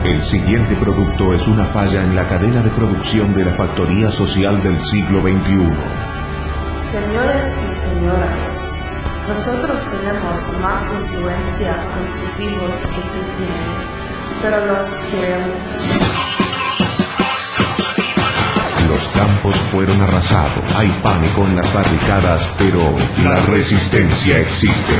El siguiente producto es una falla en la cadena de producción de la factoría social del siglo XXI. Señores y señoras, nosotros tenemos más influencia con sus hijos que tú tienes, pero los queremos. Los campos fueron arrasados, hay pánico en las barricadas, pero la resistencia existe.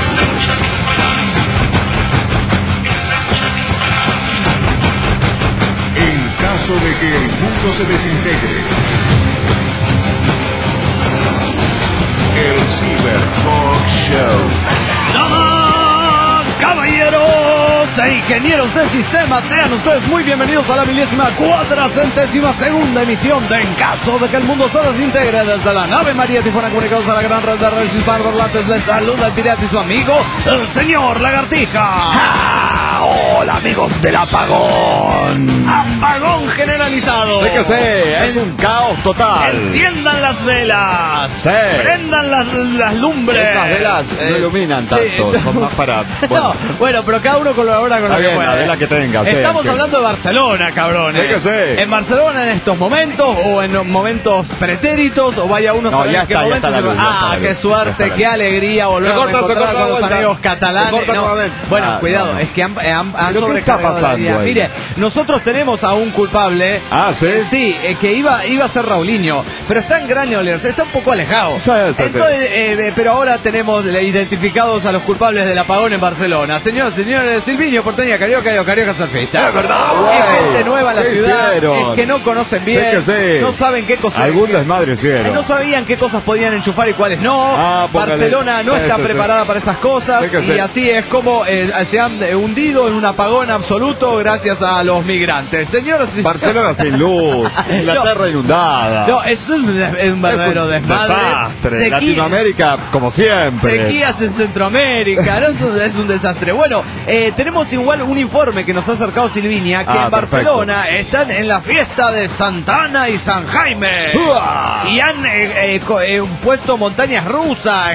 En caso de que el mundo se desintegre, el Cyber Talk Show. ¡Damas, caballeros e ingenieros de sistemas! Sean ustedes muy bienvenidos a la 1442ª emisión de En caso de que el mundo se desintegre, desde la nave María Tifona, comunicados a la gran red de redes hispanoparlantes. Les saluda el pirata y su amigo, el señor Lagartija. ¡Ja! ¡Hola, amigos del apagón! ¡Apagón generalizado! Sí que sí, es un caos total. ¡Enciendan las velas! Sí. ¡Prendan las lumbres! Esas velas no iluminan tanto, sí. son más para... No, bueno, pero cada uno colabora con lo que bien, puede. la vela que tenga. Estamos sí, hablando de Barcelona, cabrones. Sí que sí. En Barcelona en estos momentos, o en momentos pretéritos, o vaya uno a saber ya en qué está, ya momento. está la luz, ya está la Qué luz. suerte, qué alegría volver a encontrar con los amigos catalanes. No, bueno, cuidado, es que han ¿Pero qué está sobrecargado la vida. pasando ahí? Mire, nosotros tenemos a un culpable. Ah, ¿sí? Sí, que iba a ser Raulinho, pero está en Granollers, está un poco alejado. Sí. Entonces, pero ahora tenemos identificados a los culpables del apagón en Barcelona. Señores, Silviño, Porteña, Carioca y Carioca Surfista. Es verdad, Es gente nueva en la ¿qué ciudad, hicieron? es que no conocen bien, Sí que sí. no saben qué cosas. Algún desmadre hicieron. No sabían qué cosas podían enchufar y cuáles no. Barcelona no está preparada para esas cosas, Sí que sí. y así es como se han hundido en un apagón absoluto gracias a los migrantes. Señores, Barcelona sin luz, Inglaterra inundada. no, es un verdadero desmadre. Desastre. Latinoamérica, como siempre. Sequías en Centroamérica, ¿no? Es un desastre. Bueno, tenemos igual un informe que nos ha acercado Silvinia, que en Barcelona están en la fiesta de Santana y San Jaime. Y han puesto montañas rusas.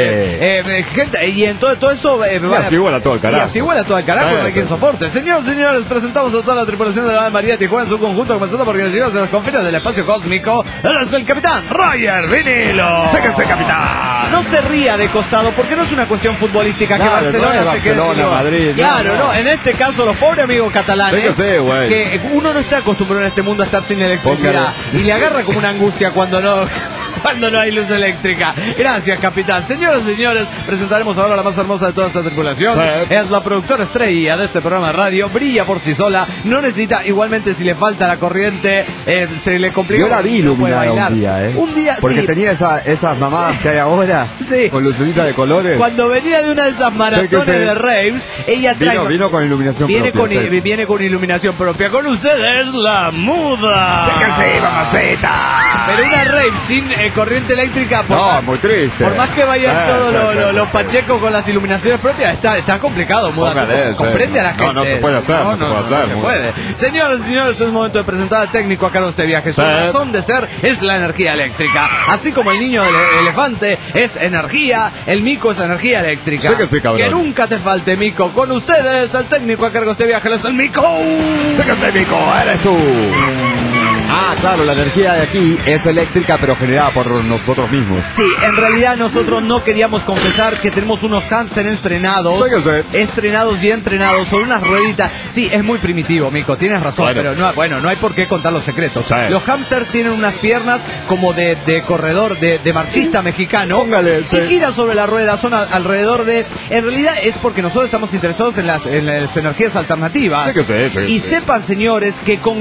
Gente, y en todo eso... Y así vuela todo el carajo. Y así vuela todo el carajo, no hay quien soporte. Señores, presentamos a toda la tripulación de la nave María Tijuana en su conjunto, comenzando porque nos llevamos a los confines del espacio cósmico. Él es el capitán Roger Vinilo. ¡Séquense, capitán! No se ría de costado, porque no es una cuestión futbolística, Claro, que Barcelona no es se quede Barcelona, sin- Madrid, Claro, no. no, en este caso los pobres amigos catalanes, Sí, güey. que uno no está acostumbrado en este mundo a estar sin electricidad, y le agarra como una angustia cuando no hay luz eléctrica. Gracias, capitán. Señoras y señores, presentaremos ahora la más hermosa de toda esta tripulación. Sí. Es la productora estrella de este programa de radio, brilla por sí sola, no necesita, igualmente si le falta la corriente, se le complica. Yo la vi no puede iluminada bailar. un día, Un día, porque sí. tenía esas mamadas que hay ahora, Sí. con lucecitas de colores. Cuando venía de una de esas maratones Sí que sí. de raves, ella trae... Vino con iluminación Viene propia. con, sí. viene con iluminación propia. Con ustedes, la muda. Sí que sí, mamacita. Pero una rave sin corriente eléctrica, No, muy triste. por más que vayan Sí, todos sí, sí, los sí. pachecos con las iluminaciones propias, está complicado, muda. Póngale, sí. Comprende a la gente. No se puede hacer, no se puede hacer, se muda. puede. Señores y señores, es momento de presentar al técnico a cargo de este viaje. Su Sí. razón de ser es la energía eléctrica. Así como el niño del elefante es energía, el mico es energía eléctrica. Sí que sí, cabrón. Que nunca te falte, mico. Con ustedes, el técnico a cargo de este viaje, es el mico. Sí que sí, Mico, eres tú. Ah, claro, la energía de aquí es eléctrica, pero generada por nosotros mismos. Sí, en realidad nosotros no queríamos confesar que tenemos unos hámster estrenados. Sí que sí. Estrenados y entrenados sobre unas rueditas. Sí, es muy primitivo, Mico, tienes razón, Bueno. pero no hay por qué contar los secretos. Sí. Los hámsters tienen unas piernas como de corredor, de marchista mexicano. Póngale, sí. Y giran sobre la rueda, son alrededor de... En realidad es porque nosotros estamos interesados en las energías alternativas. Sí que sí, sí, Y sí. sepan, señores, que con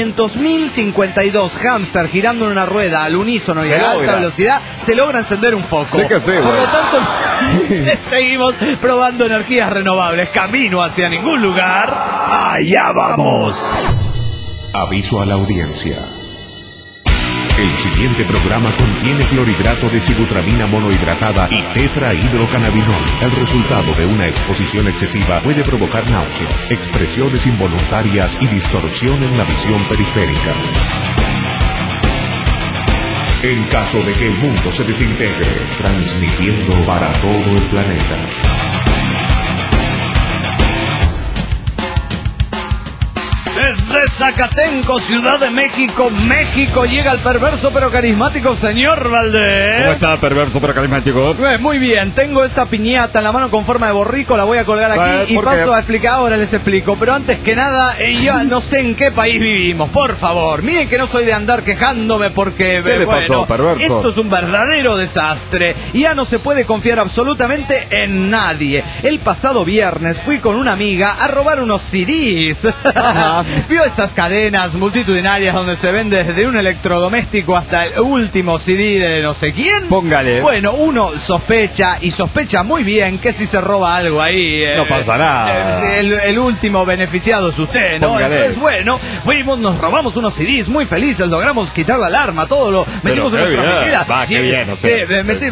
500.052 hámster girando en una rueda al unísono y Se a alta logra. velocidad, se logra encender un foco. Sí que sí, Por güey. lo tanto, seguimos probando energías renovables. Camino hacia ningún lugar. ¡Allá vamos! Aviso a la audiencia. El siguiente programa contiene clorhidrato de sibutramina monohidratada y tetrahidrocannabinol. El resultado de una exposición excesiva puede provocar náuseas, expresiones involuntarias y distorsión en la visión periférica. En caso de que el mundo se desintegre, transmitiendo para todo el planeta. Zacatenco, Ciudad de México, México, llega el perverso pero carismático señor Valdés. ¿Cómo está, perverso pero carismático? Muy bien, tengo esta piñata en la mano con forma de borrico, la voy a colgar aquí y paso a explicar, ahora les explico. Pero antes que nada, yo no sé en qué país vivimos, por favor. Miren que no soy de andar quejándome porque, ¿qué le pasó, perverso? Esto es un verdadero desastre y ya no se puede confiar absolutamente en nadie. El pasado viernes fui con una amiga a robar unos CDs. ¿Vio esas cadenas multitudinarias donde se vende desde un electrodoméstico hasta el último CD de no sé quién? Póngale. Bueno, uno sospecha y sospecha muy bien que si se roba algo ahí... no pasa nada. El último beneficiado es usted, ¿no? Póngale. Entonces, bueno, fuimos, nos robamos unos CDs muy felices, logramos quitar la alarma, todo lo metimos en nuestra mochila. Va, qué bien, o sea.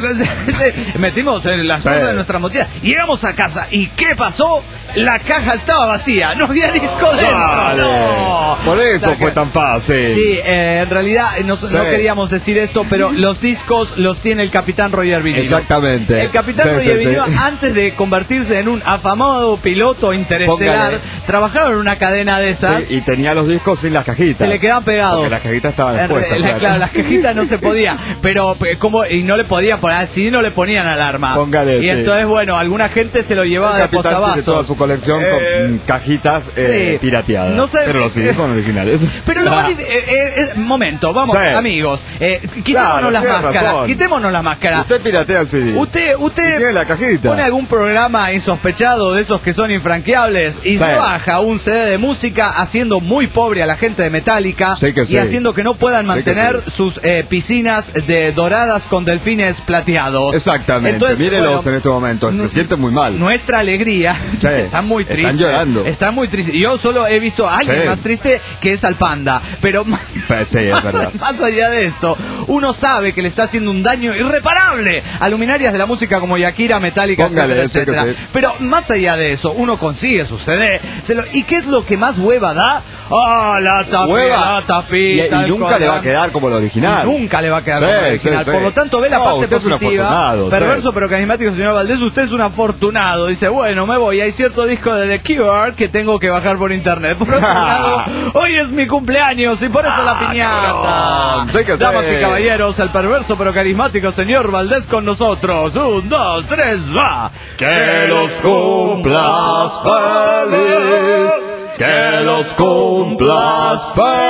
Metimos en las cosas de nuestra mochila. Llegamos a casa y ¿qué pasó? La caja estaba vacía, no había disco dentro. No. Por eso fue tan fácil. Sí, en realidad no queríamos decir esto, pero los discos los tiene el capitán Roger Vinilo. Exactamente. El capitán Roger Vinilo, antes de convertirse en un afamado piloto interestelar, trabajaba en una cadena de esas. Sí, y tenía los discos sin las cajitas. Se le quedaban pegados. Porque las cajitas estaban expuestas. Claro, las cajitas no se podía. Pero, ¿cómo? Y no le podían poner así, no le ponían alarma. Póngale, y entonces, bueno, alguna gente se lo llevaba de posavasos. Toda su colección con cajitas pirateadas. No sé, pero los CDs son originales. Pero lo más momento, vamos, amigos. Quitémonos las máscaras. Quitémonos la máscara. Usted piratea el CD. Usted tiene la cajita. Pone algún programa insospechado de esos que son infranqueables y se baja un CD de música haciendo muy pobre a la gente de Metallica y haciendo que no puedan mantener sus piscinas doradas con delfines plateados. Exactamente. Entonces, mírelos en este momento. Se siente muy mal. Nuestra alegría está muy triste. Están llorando. Está muy triste. Yo solo he visto a alguien más triste que es al Panda. Pero sí, es verdad. Más allá de esto, uno sabe que le está haciendo un daño irreparable a luminarias de la música como Shakira, Metallica, etcétera. Pero más allá de eso, uno consigue su CD. ¿Y qué es lo que más hueva da? La tapita. Y nunca le va a quedar como el original. Nunca le va a quedar como el original. Por lo tanto, ve la parte positiva. Perverso pero carismático, señor Valdés. Usted es un afortunado. Dice, bueno, me voy. Hay cierto disco de The Cure que tengo que bajar por internet. Por otro lado, hoy es mi cumpleaños y por eso la piñata. Damas y caballeros, el perverso pero carismático señor Valdés con nosotros. 1, 2, 3, va. Que los cumplas feliz. Que los cumplas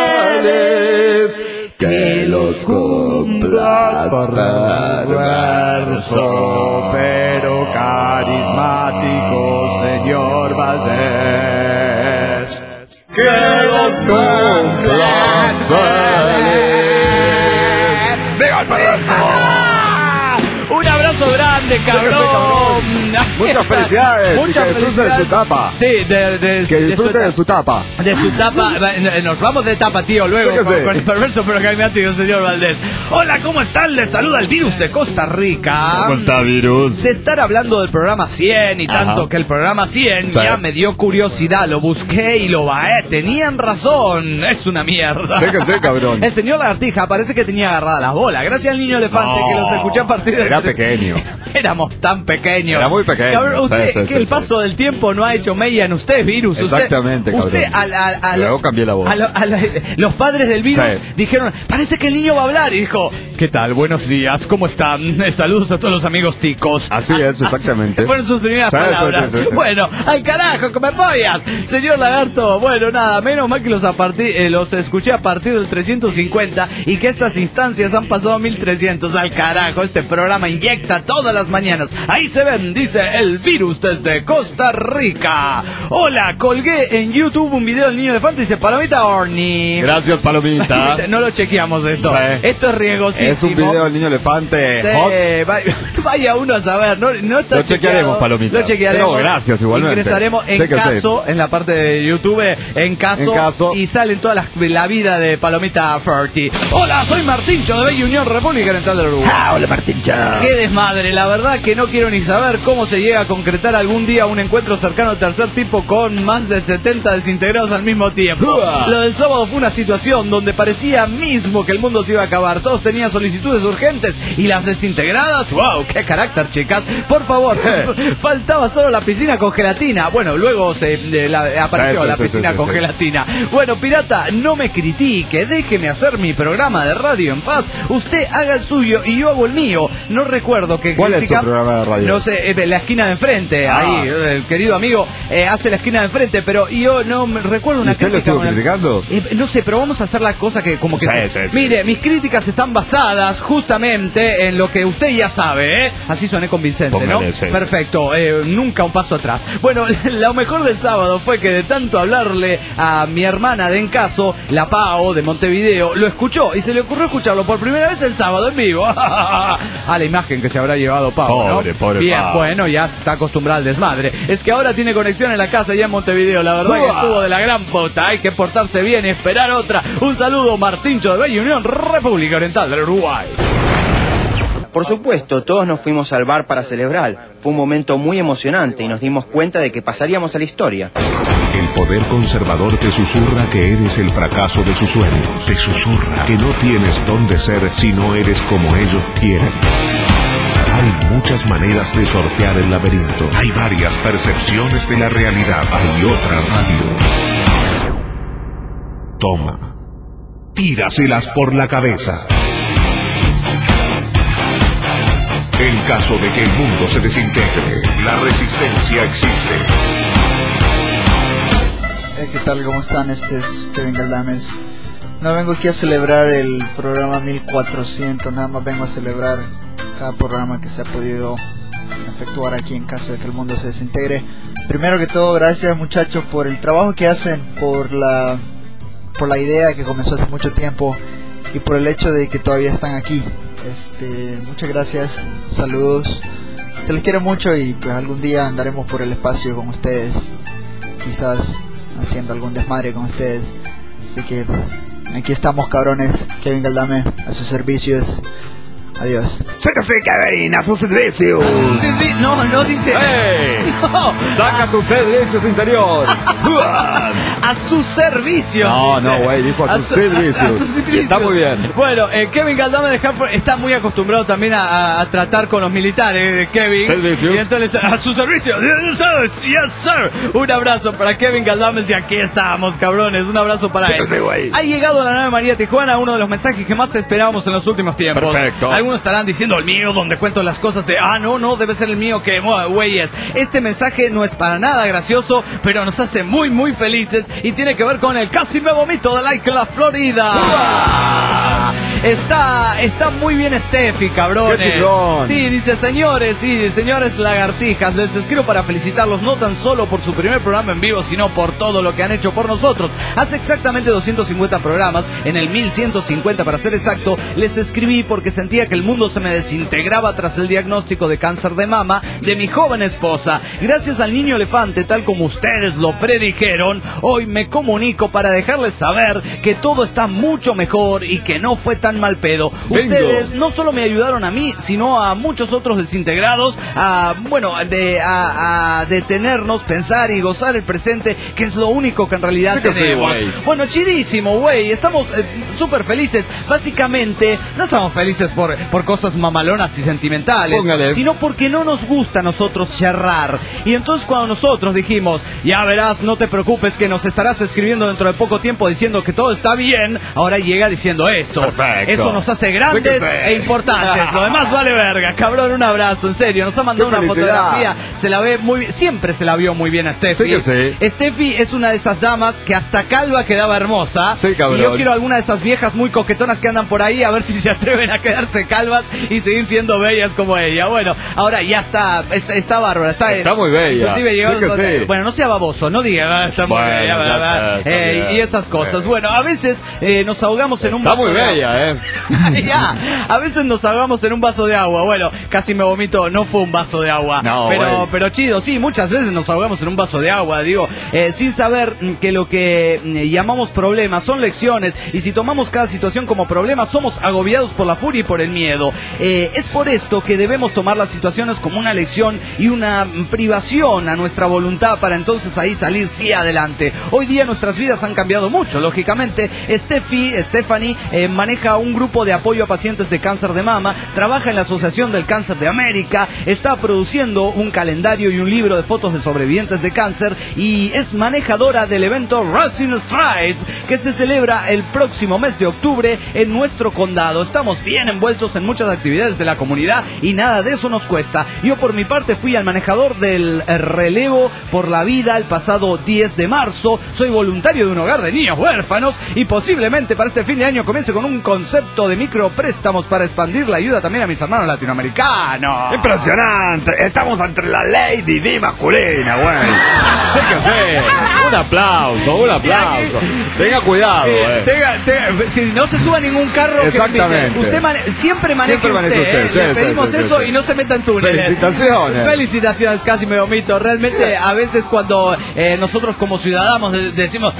feliz. Que los cumplas perverso pero carismático señor Valdés. Que los cumplas feliz. ¡Viva el perverso! Un abrazo grande, cabrón. Muchas felicidades. Muchas que disfrute de su tapa. Sí, que disfrute de su tapa. De su tapa. Nos vamos de tapa, tío, luego con el perverso pero carismático señor Valdés. Hola, ¿cómo están? Les saluda el virus de Costa Rica. ¿Cómo está, virus? De estar hablando del programa 100 y tanto que el programa 100 ya me dio curiosidad. Lo busqué y lo baé. Tenían razón. Es una mierda. Sí, cabrón. El señor Lagartija parece que tenía agarrada las bolas. Gracias al niño elefante que los escuché a partir de... Era pequeño. Éramos tan pequeños. Era muy pequeño. Cabrón, usted, que el paso del tiempo no ha hecho mella en usted, virus. Exactamente, usted luego cambié la voz. Los padres del virus dijeron, parece que el niño va a hablar. Y dijo, ¿qué tal? Buenos días, ¿cómo están? Saludos a todos los amigos ticos. Así es, exactamente. Fueron sus primeras palabras. Sí. Bueno, al carajo, que me pollas. Señor Lagarto, bueno, nada, menos mal que los escuché a partir del 350 y que estas instancias han pasado 1300. Al carajo, este programa inyecta todas las mañanas. Ahí se ven, dice el virus desde Costa Rica. Hola, colgué en YouTube un video del niño elefante y dice Palomita Orni. Gracias, Palomita. No lo chequeamos esto. Sí. Esto es riesgosísimo. Es un video del niño elefante. Sí, vaya uno a saber. No está lo chequearemos, Palomita. Lo chequearemos. Pero gracias, igualmente. Ingresaremos en caso, en la parte de YouTube, en caso. Y salen toda la vida de Palomita Ferti. Hola, soy Martincho de Bella Unión, República Oriental del Uruguay. Hola, Martincho. Qué desmadre, la verdad que no quiero ni saber cómo se llega a concretar algún día un encuentro cercano al tercer tipo con más de 70 desintegrados al mismo tiempo. Lo del sábado fue una situación donde parecía mismo que el mundo se iba a acabar. Todos tenían solicitudes urgentes y las desintegradas, wow, qué carácter, chicas. Por favor, faltaba solo la piscina con gelatina. Bueno, luego apareció la piscina con gelatina. Bueno, pirata, no me critique, déjeme hacer mi programa de radio en paz. Usted haga el suyo y yo hago el mío. No recuerdo que... ¿Cuál es su programa de radio? No sé, la esquina de enfrente. Ahí, el querido amigo hace la esquina de enfrente, pero yo no me recuerdo una crítica. ¿Usted lo estuvo criticando? No sé, pero vamos a hacer la cosa que como que... Sí. Mire, mis críticas están basadas justamente en lo que usted ya sabe, ¿eh? Así soné convincente, Póngale, ¿no? sí. Perfecto, nunca un paso atrás. Bueno, lo mejor del sábado fue que de tanto hablarle a mi hermana de Encaso, la Pao de Montevideo, lo escuchó y se le ocurrió escucharlo por primera vez el sábado en vivo. A la imagen que se habrá llevado Pao, ¿no? Pobre Bien, Pao. bueno, ya está acostumbrada al desmadre. Es que ahora tiene conexión en la casa ya en Montevideo. La verdad que estuvo de la gran puta. Hay que portarse bien y esperar otra. Un saludo, Martincho de Bella Unión, República Oriental del Uruguay. Por supuesto, todos nos fuimos al bar para celebrar. Fue un momento muy emocionante y nos dimos cuenta de que pasaríamos a la historia. El poder conservador te susurra que eres el fracaso de sus sueños. Te susurra que no tienes dónde ser si no eres como ellos quieren. Hay muchas maneras de sortear el laberinto. Hay varias percepciones de la realidad. Hay otra radio. Toma. Tíraselas por la cabeza. En caso de que el mundo se desintegre, la resistencia existe. ¿Qué tal? ¿Cómo están? Este es Kevin Galdames. No vengo aquí a celebrar el programa 1400, nada más vengo a celebrar cada programa que se ha podido efectuar aquí en caso de que el mundo se desintegre. Primero que todo, gracias muchachos por el trabajo que hacen, por la idea que comenzó hace mucho tiempo y por el hecho de que todavía están aquí. Muchas gracias, saludos, se les quiere mucho y pues algún día andaremos por el espacio con ustedes, quizás haciendo algún desmadre con ustedes, así que aquí estamos, cabrones. Kevin Galdame a sus servicios. Adiós. ¡Sácase, Kevin, a sus servicios! No dice... ¡Hey! No. ¡Saca tus servicios interior! A su servicio. No, güey, dijo a sus servicios. Está muy bien. Bueno, Kevin Galdame de Hartford está muy acostumbrado también a tratar con los militares, Kevin. Servicios. Y entonces, a su servicio. Yes, sir. Un abrazo para Kevin Galdame y aquí estamos, cabrones. Un abrazo para él. Sí, güey. Ha llegado a la nave María Tijuana uno de los mensajes que más esperábamos en los últimos tiempos. Perfecto. Algunos estarán diciendo el mío, donde cuento las cosas de... no, debe ser el mío, que güeyes. Este mensaje no es para nada gracioso, pero nos hace muy, muy felices y tiene que ver con el casi me vomito de la Florida. Está muy bien Steffi, cabrones. ¡Qué chingón! Sí, dice, señores lagartijas, les escribo para felicitarlos no tan solo por su primer programa en vivo, sino por todo lo que han hecho por nosotros. Hace exactamente 250 programas, en el 1150 para ser exacto, les escribí porque sentía que el mundo se me desintegraba tras el diagnóstico de cáncer de mama de mi joven esposa. Gracias al niño elefante, tal como ustedes lo predijeron, hoy me comunico para dejarles saber que todo está mucho mejor y que no fue tan mal pedo. Ustedes no solo me ayudaron a mí, sino a muchos otros desintegrados a detenernos, pensar y gozar el presente, que es lo único que en realidad tenemos. Bueno, chidísimo, güey. Estamos súper felices. Básicamente, no estamos felices por cosas mamalonas y sentimentales, sino porque no nos gusta a nosotros charrar. Y entonces cuando nosotros dijimos, ya verás, no te preocupes que nos estarás escribiendo dentro de poco tiempo diciendo que todo está bien, ahora llega diciendo esto. Perfecto. Eso nos hace grandes e importantes. Lo demás vale verga, cabrón. Un abrazo, en serio. Nos ha mandado una fotografía. Se la ve muy bien. Siempre se la vio muy bien a Steffi. Steffi es una de esas damas que hasta calva quedaba hermosa. Sí, cabrón. Y yo quiero alguna de esas viejas muy coquetonas que andan por ahí, a ver si se atreven a quedarse calvas y seguir siendo bellas como ella. Bueno, ahora ya está bárbara. Está muy bella. Inclusive llegó, bueno, no sea baboso, no diga, está muy bella, ¿verdad? Y esas cosas. Bueno, a veces nos ahogamos en un vaso. Está muy bella, Ya, a veces nos ahogamos en un vaso de agua. Bueno, casi me vomito, no fue un vaso de agua. No, pero chido, sí, muchas veces nos ahogamos en un vaso de agua, digo, sin saber que lo que llamamos problemas son lecciones, y si tomamos cada situación como problema, somos agobiados por la furia y por el miedo. Es por esto que debemos tomar las situaciones como una lección y una privación a nuestra voluntad para entonces ahí salir sí adelante. Hoy día nuestras vidas han cambiado mucho, lógicamente. Stephanie maneja un grupo de apoyo a pacientes de cáncer de mama, trabaja en la Asociación del Cáncer de América, está produciendo un calendario y un libro de fotos de sobrevivientes de cáncer, y es manejadora del evento Rising Strides, que se celebra el próximo mes de octubre en nuestro condado. Estamos bien envueltos en muchas actividades de la comunidad y nada de eso nos cuesta. Yo por mi parte fui al manejador del relevo por la vida el pasado 10 de marzo, soy voluntario de un hogar de niños huérfanos y posiblemente para este fin de año comience con un concepto de micropréstamos para expandir la ayuda también a mis hermanos latinoamericanos. Impresionante, estamos ante la Lady D masculina, güey. Sí que sí. Un aplauso. Tenga cuidado, Si no se suba a ningún carro. Exactamente. Siempre maneje usted. Sí, le pedimos eso sí. Y no se meta en túneles. Felicitaciones, casi me vomito. Realmente a veces cuando nosotros como ciudadanos decimos,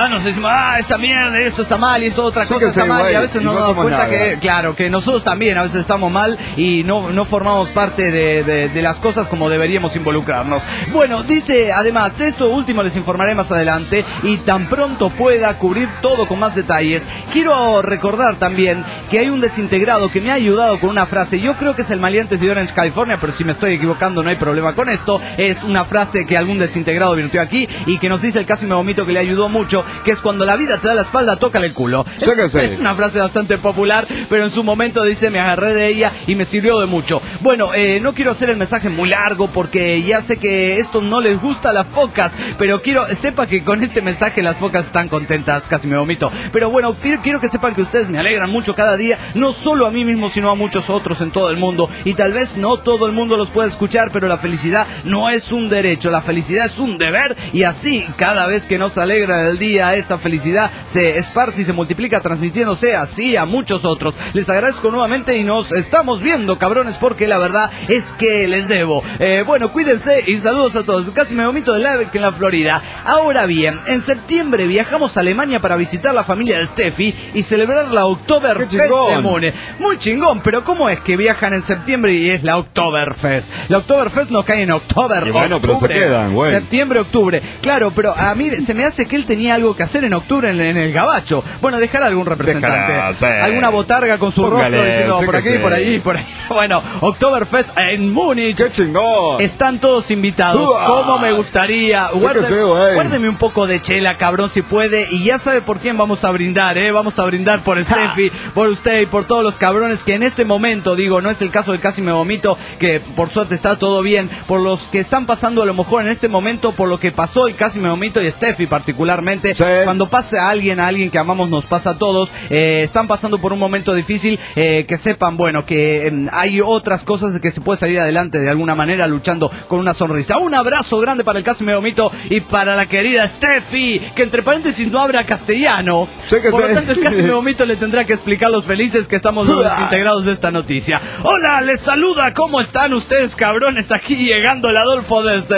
esta mierda, esto está mal y esto otra cosa está mal, y a veces no nos damos cuenta que nosotros también a veces estamos mal y no formamos parte de las cosas como deberíamos involucrarnos. Bueno, dice, además de esto último les informaré más adelante y tan pronto pueda cubrir todo con más detalles. Quiero recordar también que hay un desintegrado que me ha ayudado con una frase. Yo creo que es el Maleantes de Orange, California, pero si me estoy equivocando no hay problema con esto. Es una frase que algún desintegrado virtió aquí y que nos dice el casi me vomito, que le ayudó mucho, que es: cuando la vida te da la espalda, tócale el culo. Es una frase bastante popular, pero en su momento dice, me agarré de ella y me sirvió de mucho. Bueno, no quiero hacer el mensaje muy largo porque ya sé que esto no les gusta a las focas, pero sepa que con este mensaje las focas están contentas, casi me vomito. Pero bueno, quiero que sepan que ustedes me alegran mucho cada día, no solo a mí mismo, sino a muchos otros en todo el mundo. Y tal vez no todo el mundo los puede escuchar, pero la felicidad no es un derecho, la felicidad es un deber, y así cada vez que nos alegra el día, esta felicidad se esparce y se multiplica, transmitiéndose así a muchos otros. Les agradezco nuevamente y nos estamos viendo, cabrones, porque la verdad es que les debo. Bueno, cuídense y saludos a todos. Casi me vomito de la en la Florida. Ahora bien, en septiembre viajamos a Alemania para visitar la familia de Steffi y celebrar la Oktoberfest de Múnich. Muy chingón, pero ¿cómo es que viajan en septiembre y es la Oktoberfest? La Oktoberfest no cae en octubre. Bueno, pero se quedan, güey. Septiembre, octubre. Claro, pero a mí se me hace que él tenía algo que hacer en octubre en el gabacho. Bueno, dejará algún representante. Alguna botarga con su rostro diciendo por aquí, por ahí, por ahí. Bueno, Oktoberfest en Múnich. ¡Qué chingón! Están todos invitados. ¿Cómo me gustaría? Guárdeme un poco de chela, cabrón, si puede. Y ya sabe por quién vamos a brindar, Vamos a brindar por Steffi, por usted y por todos los cabrones que en este momento, digo, no es el caso del casi me vomito, que por suerte está todo bien, por los que están pasando a lo mejor en este momento, por lo que pasó el casi me vomito y Steffi particularmente. Sí. Cuando pase a alguien que amamos, nos pasa a todos, están pasando por un momento difícil, que sepan, bueno, que hay otras cosas que se puede salir adelante de alguna manera luchando con una sonrisa. Un abrazo grande para el casi me vomito y para la querida Steffi, que entre paréntesis no habla castellano. Por lo tanto, el casi me vomito le tendrá que explicar los felices que estamos los desintegrados de esta noticia. Hola, les saluda, ¿cómo están ustedes, cabrones? Aquí llegando el Adolfo desde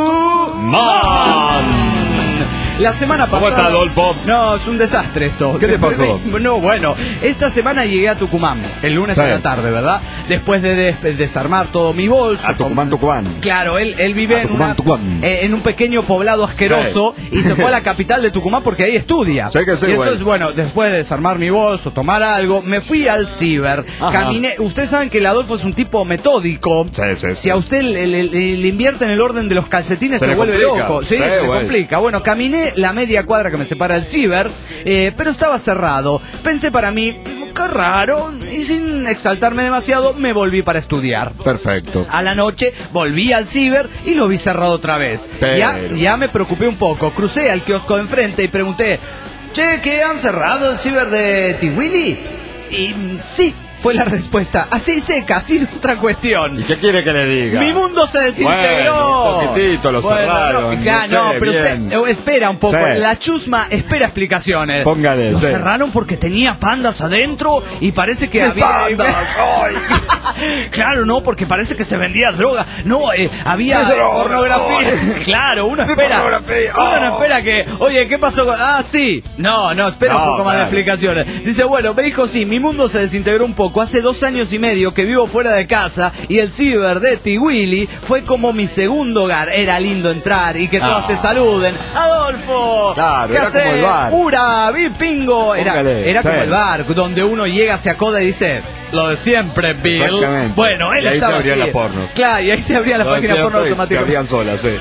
Tucumán. La semana pasada... ¿Cómo está, Adolfo? No, es un desastre esto. ¿Qué te pasó? No, bueno, esta semana llegué a Tucumán, el lunes a la tarde, ¿verdad? Después de desarmar todo mi bolso. A Tucumán. Claro, él vive en un pequeño poblado asqueroso, y se fue a la capital de Tucumán porque ahí estudia. Sí, y entonces, bueno, después de desarmar mi bolso, tomar algo, me fui al ciber. Caminé. Ustedes saben que el Adolfo es un tipo metódico. Sí. Si a usted le invierte en el orden de los calcetines, se vuelve loco. Sí, se complica. Bueno, caminé la media cuadra que me separa del ciber, pero estaba cerrado. Pensé para mí, qué raro, y sin exaltarme demasiado, me volví para estudiar. Perfecto. A la noche volví al ciber y lo vi cerrado otra vez. Ya me preocupé un poco. Crucé al kiosco de enfrente y pregunté, che, ¿qué han cerrado el ciber de Tiwili? Y sí, fue la respuesta, así seca, sin otra cuestión. ¿Y qué quiere que le diga? Mi mundo se desintegró. Bueno, un poquitito lo cerraron. No, pero bien. usted espera un poco. Sí. La chusma espera explicaciones. Póngale. Lo sí. cerraron porque tenía pandas adentro y parece que había... ¡Pandas! Claro, no, porque parece que se vendía droga. No, había pornografía. Claro, uno espera. Uno no espera que, oye, ¿qué pasó? Sí. No, espera un poco más de explicaciones. Dice, bueno, me dijo, sí, mi mundo se desintegró un poco. Hace 2 años y medio que vivo fuera de casa y el ciber de Tiwili fue como mi segundo hogar. Era lindo entrar y que todos te saluden. ¡Adolfo! Claro, ¿Qué era hace? como el bar. ¡Ura! ¡Pingo! Era Sí. como el bar, donde uno llega, se acoda y dice, lo de siempre, Bill. Exactamente. Bueno, él y ahí estaba se abrían así. las porno. Claro, y ahí se abrían las páginas porno Se automáticamente. abrían solas, sí.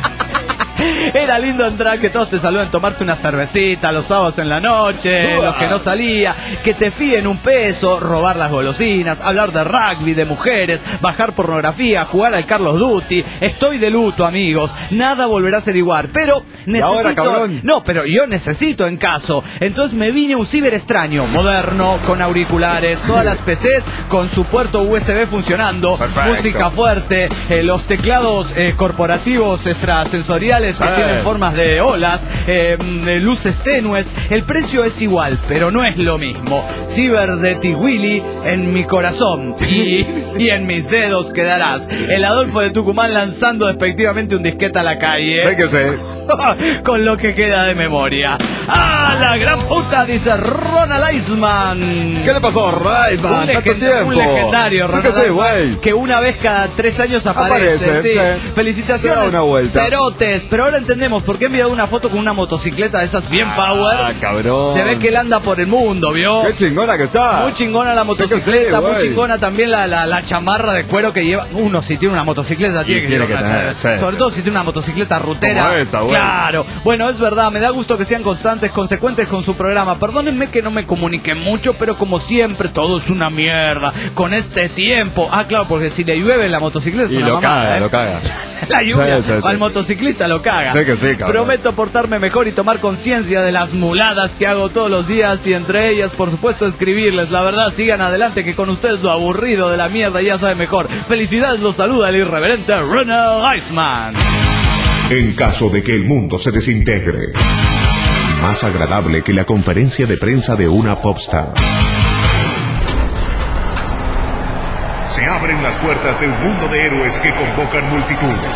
Era lindo entrar, que todos te saluden, tomarte una cervecita los sábados en la noche, los que no salía, que te fíen un peso, robar las golosinas, hablar de rugby, de mujeres, bajar pornografía, jugar al Call of Duty. Estoy de luto, amigos. Nada volverá a ser igual, pero necesito... ahora, cabrón? No, pero yo necesito en caso. Entonces me vine un ciber extraño, moderno, con auriculares, todas las PCs con su puerto USB funcionando, Perfecto. música fuerte, los teclados corporativos extrasensoriales que tienen formas de olas, luces tenues. El precio es igual, pero no es lo mismo. Ciber de Tiwili en mi corazón y en mis dedos quedarás. El Adolfo de Tucumán lanzando despectivamente un disquete a la calle. Sé que sé. Con lo que queda de memoria. ¡Ah, la gran puta! Dice Ronald Eisman. ¿Qué le pasó, Raidman? ¿Tanto tiempo? Un legendario, Sí Ronald que sé, Eisman, güey. que una vez cada 3 años aparece. Sí. Sí. Felicitaciones, Se da una vuelta. cerotes. Pero ahora entendemos por qué he enviado una foto con una motocicleta de esas bien power. Ah, cabrón. Se ve que él anda por el mundo, ¿vio? Qué chingona que está. Muy chingona la motocicleta, Sí que sí, muy güey. chingona también la chamarra de cuero que lleva. Uno, si tiene una motocicleta, tiene que tiene llevar que una tener, chamarra. sí. Sobre todo si tiene una motocicleta rutera. Como esa, güey. Claro. Bueno, es verdad, me da gusto que sean constantes, consecuentes con su programa. Perdónenme que no me comunique mucho, pero como siempre, todo es una mierda. Con este tiempo. Ah, claro, porque si le llueve en la motocicleta es Y una lo mamada, caga, ¿eh? lo caga. La lluvia Sí, sí, sí. al motociclista lo caga. Sé que sí, cabrón. Prometo portarme mejor y tomar conciencia de las muladas que hago todos los días y entre ellas, por supuesto, escribirles. La verdad, sigan adelante que con ustedes lo aburrido de la mierda ya sabe mejor. Felicidades, los saluda el irreverente Ronald Eisman. En caso de que el mundo se desintegre, más agradable que la conferencia de prensa de una popstar. Se abren las puertas de un mundo de héroes que convocan multitudes.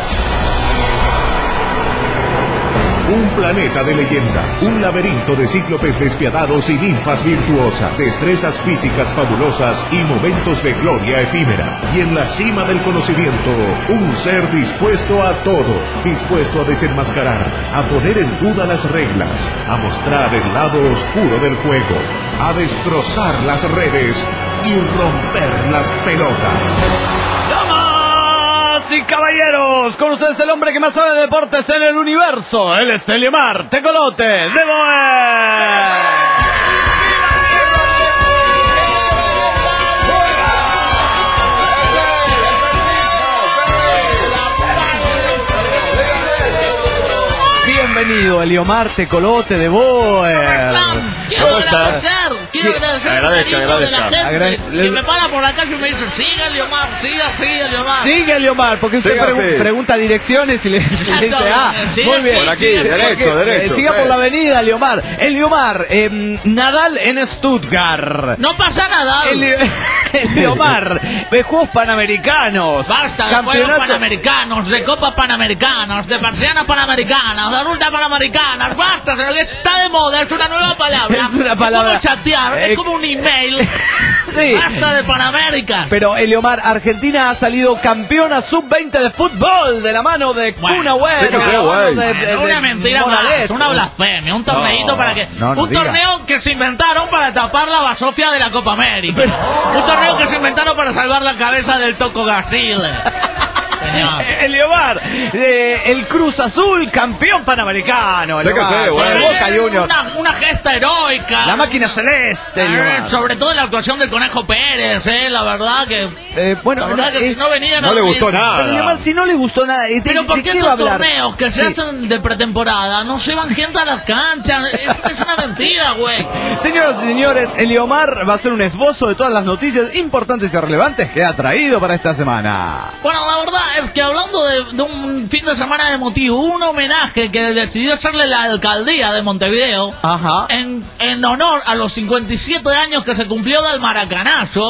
Un planeta de leyenda, un laberinto de cíclopes despiadados y ninfas virtuosas, destrezas físicas fabulosas y momentos de gloria efímera. Y en la cima del conocimiento, un ser dispuesto a todo, dispuesto a desenmascarar, a poner en duda las reglas, a mostrar el lado oscuro del juego, a destrozar las redes y romper las pelotas. Damas y caballeros, con ustedes el hombre que más sabe de deportes en el universo, él es Eliomar Tecolote de Boer. Bienvenido, Eliomar Tecolote de Boer. Quiero agradecer Agradezca, cariño de la agradezca. gente que me para por la calle y me dice, siga Eliomar, siga Eliomar. Sigue, Eliomar, porque usted Siga, sí. pregunta direcciones y le dice, muy bien. Por aquí, derecho, derecho. Siga por la avenida, Eliomar. Eliomar, Nadal en Stuttgart. No pasa nada. Eliomar, Juegos Panamericanos. Basta de Juegos Panamericanos, de Copas Panamericanas, de Persianas Panamericanas, de Rutas Panamericanas. Basta, se lo que está de moda, es una nueva palabra. Es una palabra. Es como chatear, es como un email. Sí. Basta de Panamérica. Pero, Eliomar, Argentina ha salido campeona sub-20 de fútbol de la mano de Kun Agüero. sí que sé, güey. Una mentira Morales. más, una blasfemia, un torneito para que... no un diga. torneo que se inventaron para tapar la basofia de la Copa América. Un torneo que se inventaron para salvar la cabeza del Toco García. señor. Eliomar, el Cruz Azul, campeón panamericano. Sé que Eliomar, sé, bueno. con el Boca Juniors. Una gesta heroica. La máquina celeste, Eliomar. Sobre todo la actuación del Conejo Pérez, la verdad que... Bueno, la verdad que si no venía... no le gustó nada. Pero Eliomar, si no le gustó nada, Pero ¿por qué qué va a estos hablar? torneos que se hacen de pretemporada no llevan gente a las canchas? Es una mentira, güey. Señoras y señores, Eliomar va a hacer un esbozo de todas las noticias importantes y relevantes que ha traído para esta semana. Bueno, la verdad es que hablando de un fin de semana emotivo, un homenaje que decidió hacerle la alcaldía de Montevideo Ajá. en honor a los 57 años que se cumplió del Maracanazo,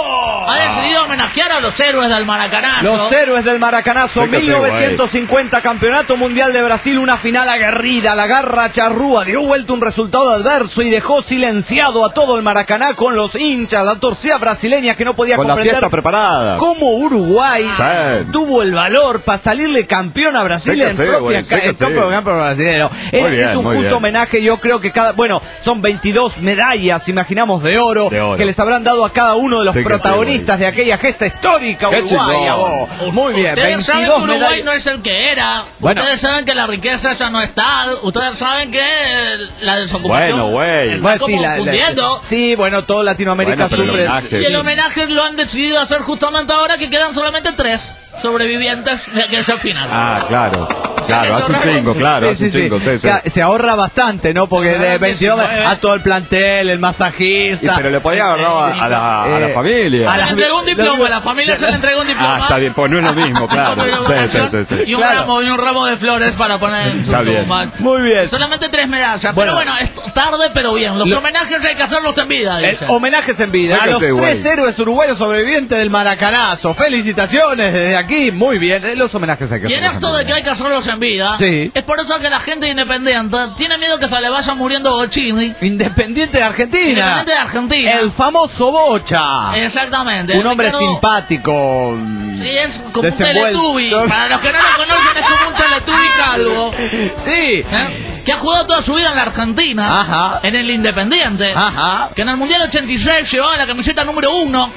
ha decidido homenajear a los héroes del Maracanazo. Los héroes del Maracanazo, Sí que sí, 1950, Campeonato Mundial de Brasil, una final aguerrida, la garra charrúa dio vuelta un resultado adverso y dejó silenciado a todo el Maracaná con los hinchas, la torcida brasileña que no podía Con la comprender fiesta preparada. cómo Uruguay Sí. tuvo el valor para salirle campeón a Brasil Sí que en sí, propia güey, sí que en sí. propio campo brasileño. Muy bien, Es un muy justo bien. homenaje, yo creo que son 22 medallas, imaginamos, de oro, que les habrán dado a cada uno de los Sí que sí, protagonistas de aquella gesta histórica Qué uruguaya. chingón. Vos. Muy bien, Ustedes saben que 22 Uruguay medallas. no es el que era. Bueno. Ustedes saben que la riqueza ya no es tal. Ustedes saben que la desocupación Bueno, güey. está Bueno, como cundiendo. sí, bueno, todo Latinoamérica Bueno, pero el sufre. homenaje. Y el homenaje lo han decidido hacer justamente ahora que quedan solamente 3 sobrevivientes de aquella final. Ah, claro. Claro, hace un chingo, claro, hace un chingo, sí, sí. Se ahorra bastante, ¿no? Porque Se de ahorra 22 19. a todo el plantel, el masajista. Pero le podía haber dado a la familia. Le entregó un diploma, a la familia se le entregó un diploma. Ah, está bien, pues no es lo mismo, claro. Sí. Y un Claro. ramo de flores para poner en su Está bien. tumba. Muy bien. Solamente 3 medallas. Bueno. Pero bueno, es tarde pero bien. Los homenajes hay que hacerlos en vida, El dicen. homenaje es en vida Sí a que los sí, güey. 3 héroes uruguayos sobrevivientes del Maracanazo. Felicitaciones desde aquí. Muy bien. Los homenajes hay que Y en hacerlos esto en de que vida. hay que hacerlos en vida, Sí. es por eso que la gente independiente tiene miedo que se le vaya muriendo Bochini. Independiente de Argentina. Independiente de Argentina. El famoso Bocha. Exactamente. Un hombre Ricardo- simpático. Sí, es como un desenvuelto. Teletubby. Para los que no lo conocen, es como un Teletubby calvo. Sí. Que ha jugado toda su vida en la Argentina. Ajá. En el Independiente. Ajá. Que en el Mundial 86 llevaba la camiseta número 1.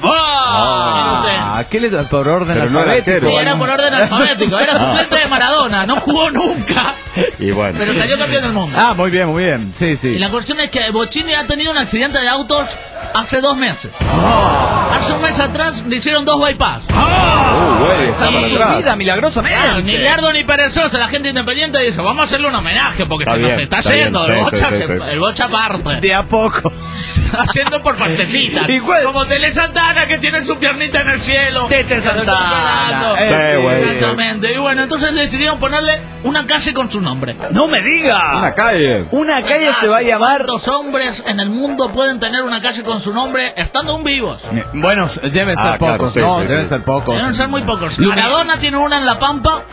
Ah, ¿qué le da por orden Pero no era alfabético? arquero. Sí, era por orden alfabético. Era suplente de Maradona. No jugó nunca. Y bueno. Pero salió campeón del mundo. Ah, muy bien, muy bien. Sí, Y sí. la cuestión es que Bochini ha tenido un accidente de autos hace 2 meses. Hace un mes atrás le hicieron 2 bypass. Güey, está Salvó para su atrás. vida milagrosamente. Claro, ni lerdo ni perezoso, la gente independiente dice, vamos a hacerle un homenaje porque Está se bien, nos está está yendo, bien, el, sí, bocha, sí, sí. el bocha parte. De a poco. Se va haciendo por partecitas. ¿Y cuál? Como Tele Santana que tiene su piernita en el cielo. Tete Santana. Sí, güey. Exactamente. Y bueno, entonces decidieron ponerle una calle con su nombre. No me diga. Una calle. Una calle se va a llamar. ¿Cuántos hombres en el mundo pueden tener una calle con su nombre estando aún vivos? Bueno, deben ser Ah, claro, pocos, sí, ¿no? sí, Deben sí. ser pocos. Deben ser muy pocos. Maradona tiene una en La Pampa.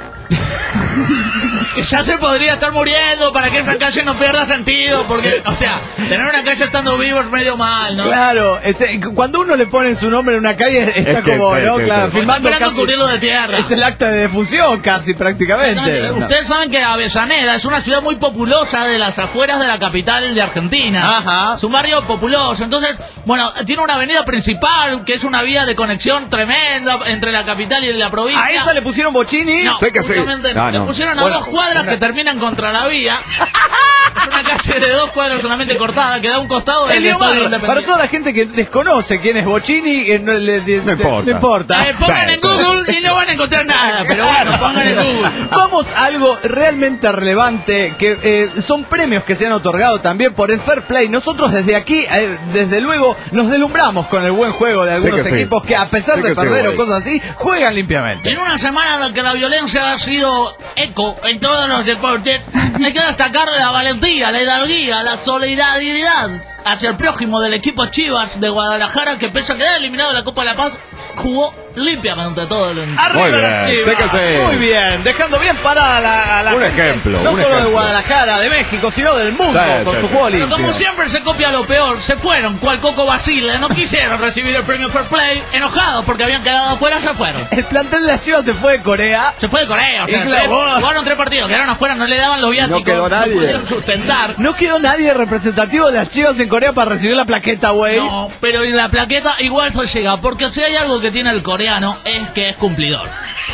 Que ya se podría estar muriendo para que esa calle no pierda sentido. Porque, o sea, tener una calle estando vivo es medio mal, ¿no? Claro, cuando uno le pone su nombre en una calle está Es que como, sí, ¿no? sí, Claro, sí. firmando Esperando casi. cubrirlo de tierra. Es el acta de defunción casi prácticamente. Ustedes saben que Avellaneda es una ciudad muy populosa de las afueras de la capital de Argentina. Ajá. Es un barrio populoso. Entonces, bueno, tiene una avenida principal que es una vía de conexión tremenda entre la capital y la provincia. ¿A esa le pusieron Bochini? No, Sé que sí. justamente No, le no. pusieron a Bueno, 2 cuadras que terminan contra la vía. Es una calle de 2 cuadras solamente cortada que da un costado del Eliomar, Estadio para Independiente. toda la gente que desconoce quién es Bochini, no importa. no importa. Pongan Sí, en sí. Google y no van a encontrar nada, pero bueno, pongan en Google. Vamos a algo realmente relevante, que son premios que se han otorgado también por el Fair Play. Nosotros desde aquí, desde luego, nos deslumbramos con el buen juego de algunos que sí. equipos que a pesar Sí de que sí, perder o güey. cosas así, juegan limpiamente. En una semana en la que la violencia ha sido eco en todos los deportes, hay que destacar la valentía, la hidalguía, la solidaridad hacia el prójimo del equipo Chivas de Guadalajara, que pese a quedar eliminado de la Copa de la Paz, jugó limpiamente todo el Arriba Muy las bien, Chivas. sé que sí. Muy bien, dejando bien parada a la Un gente, ejemplo, no un solo de ejemplo. Guadalajara, de México, sino del mundo, Sí, con sí, su sí. juego Pero limpio. como siempre se copia lo peor, se fueron, cual Coco Basile, no quisieron recibir el premio Fair Play, enojados porque habían quedado afuera, se fueron. El plantel de las Chivas se fue de Corea. Se fue de Corea, o sea, Y claro, jugaron 3 partidos, quedaron afuera, no le daban los viáticos, No quedó se nadie. pudieron sustentar. No quedó nadie representativo de las Chivas en Corea para recibir la plaqueta, güey. No, pero en la plaqueta igual se llega, porque si hay algo que tiene el coreano es que es cumplidor.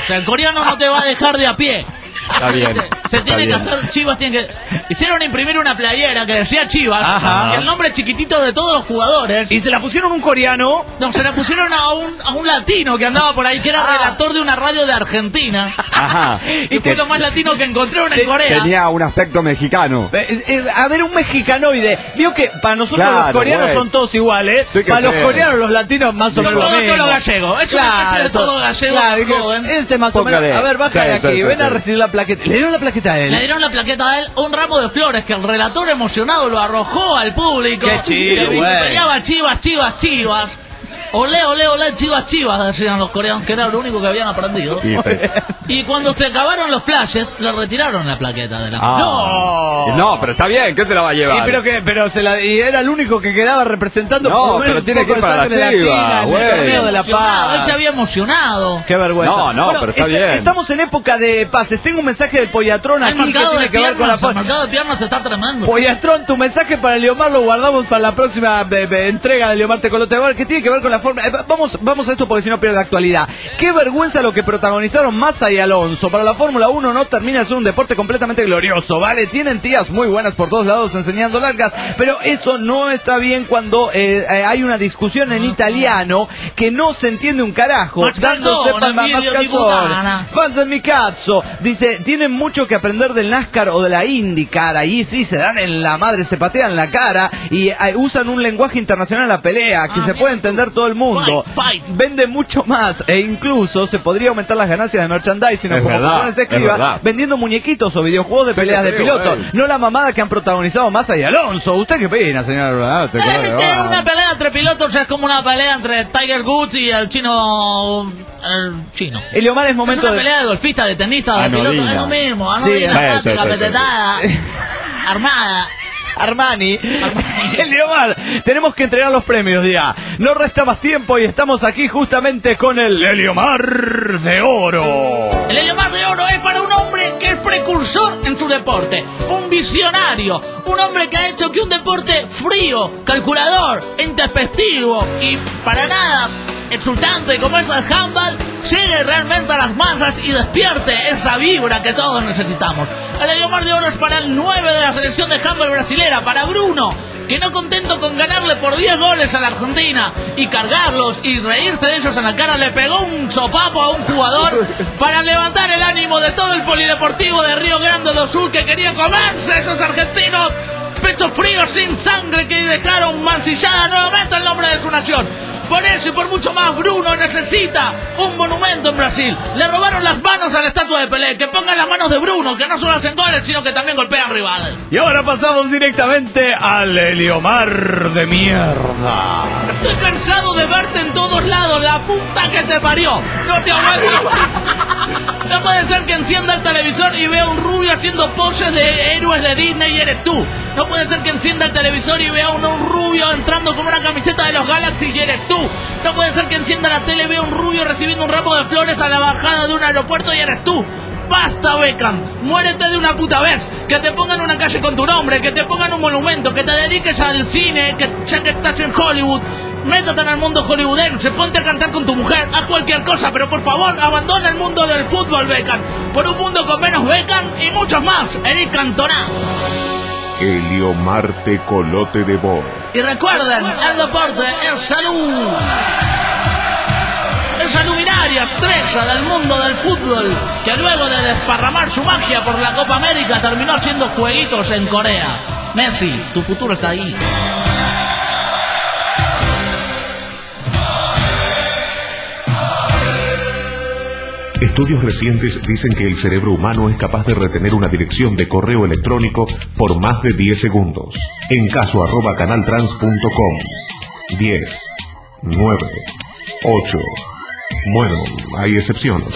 O sea, el coreano no te va a dejar de a pie. Está bien. Se tiene que hacer, Chivas tiene que... Hicieron imprimir una playera que decía Chivas, Ajá. y el nombre chiquitito de todos los jugadores. Y se la pusieron un coreano. No, se la pusieron a un latino que andaba por ahí, que era relator de una radio de Argentina. Ajá. Y fue lo más latino que encontraron en Corea. Tenía un aspecto mexicano. A ver, un mexicanoide. Vio que para nosotros Claro, los coreanos güey. son todos iguales. Sí que Para los sí. coreanos, los latinos más o Son menos lo todos mismo. los gallegos. Es una especie de todo gallego joven. Este más o menos. Póngale. A ver, bájale Sí, aquí. sí, Ven sí, a sí. recibir la plaqueta. ¿Le dieron la plaqueta a él? Le dieron la plaqueta a él, un ramo de flores que el relator emocionado lo arrojó al público. Qué chido, Y güey. peleaba Chivas, Chivas, Chivas. Olé, olé, olé, Chivas, Chivas, decían los coreanos, que era lo único que habían aprendido. Y sí. Y cuando se acabaron los flashes, le retiraron la plaqueta de la... No, pero está bien, ¿qué te la va a llevar? Y era el único que quedaba representando. No, por lo menos pero un tiene poco que ir de para la sangre Chivas, latina en el güey. torneo de la Él paz. se había emocionado. Qué vergüenza. No, pero está bien. Estamos en época de pases. Tengo un mensaje del Pollatrón El aquí que mercado tiene de que ver con la piernas, el mercado de piernas está tremendo. Pollatrón, tu mensaje para Leomar lo guardamos para la próxima entrega de Leomar Tecolote, que tiene que ver con la forma. Vamos a esto porque si no pierde actualidad. Qué vergüenza lo que protagonizaron Massa y Alonso. Para la Fórmula 1 no termina de ser un deporte completamente glorioso, ¿vale? Tienen tías muy buenas por todos lados enseñando largas, pero eso no está bien cuando hay una discusión en italiano que no se entiende un carajo. Más calzone, video di puttana. Panza mi cazzo. Dice, tienen mucho que aprender del NASCAR o de la IndyCar. Ahí sí se dan en la madre, se patean la cara y usan un lenguaje internacional a la pelea que se puede entender todo el mundo. Fight. Vende mucho más e incluso se podría aumentar las ganancias de merchandising o Es como verdad, se escriba, es verdad. vendiendo muñequitos o videojuegos de Sí, peleas te de creo, pilotos. No la mamada que han protagonizado Massa y Alonso. ¿Usted qué opina, señor? Una pelea entre pilotos es como una pelea entre Tiger Woods y el chino. El chino. Leomar, es momento Es una de... pelea de golfistas, de tenistas, de pilotos. Es lo mismo. Anodina, Sí, práctica, sí. petetada, armada. Armani. Leomar, tenemos que entregar los premios ya. No resta más tiempo y estamos aquí justamente con el Leomar de Oro. El Leomar de Oro es para un hombre que es precursor en su deporte, un visionario, un hombre que ha hecho que un deporte frío, calculador, intempestivo y para nada exultante como es el handball llegue realmente a las masas y despierte esa vibra que todos necesitamos. El Leomar de Oro es para el 9 de la selección de handball brasilera, para Bruno, que no contento con ganarle por 10 goles a la Argentina y cargarlos y reírse de ellos en la cara, le pegó un sopapo a un jugador para levantar el ánimo de todo el polideportivo de Río Grande do Sul, que quería comerse a esos argentinos pechos fríos sin sangre que dejaron mancillada nuevamente el nombre de su nación. Por eso y por mucho más, Bruno necesita un monumento en Brasil. Le robaron las manos a la estatua de Pelé. Que pongan las manos de Bruno, que no solo hacen goles, sino que también golpean rivales. Y ahora pasamos directamente al Leomar de mierda. Estoy cansado de verte en todos lados, la puta que te parió. No te aguanto. No puede ser que encienda el televisor y vea un rubio haciendo poses de héroes de Disney y eres tú. No puede ser que encienda el televisor y vea un rubio entrando con una camiseta de los Galaxy y eres tú. No puede ser que encienda la tele y vea un rubio recibiendo un ramo de flores a la bajada de un aeropuerto y eres tú. Basta, Beckham, muérete de una puta vez. Que te pongan una calle con tu nombre, que te pongan un monumento, que te dediques al cine, que ya que estás en Hollywood, métete en el mundo hollywoodense, ponte a cantar con tu mujer, haz cualquier cosa, pero por favor, abandona el mundo del fútbol, Beckham, por un mundo con menos Beckham y muchos más. Eric Cantona. Leomar Tecolote de Bo. Y recuerden, el deporte es salud. Esa luminaria estrella del mundo del fútbol, que luego de desparramar su magia por la Copa América terminó haciendo jueguitos en Corea. Messi, tu futuro está ahí. Estudios recientes dicen que el cerebro humano es capaz de retener una dirección de correo electrónico por más de 10 segundos. En caso @canaltrans.com. 10, 9, 8. Bueno, hay excepciones.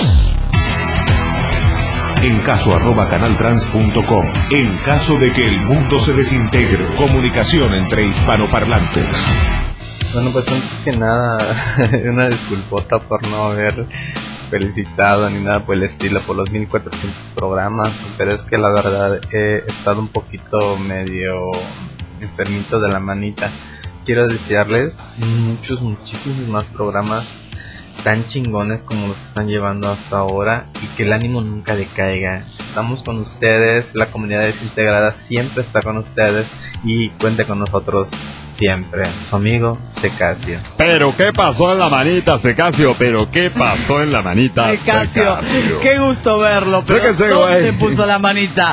En caso @canaltrans.com. En caso de que el mundo se desintegre. Comunicación entre hispanoparlantes. Bueno, pues antes que nada, una disculpota por no haber felicitado ni nada por el estilo por los 1400 programas, pero es que la verdad he estado un poquito medio enfermito de la manita. Quiero desearles muchísimos más programas tan chingones como los que están llevando hasta ahora y que el ánimo nunca decaiga. Estamos con ustedes, la comunidad desintegrada siempre está con ustedes y cuente con nosotros siempre. Su amigo Secasio. Pero ¿qué pasó en la manita, Secasio? Pero ¿qué pasó en la manita, Secasio? Qué gusto verlo. Pero ¿dónde puso la manita?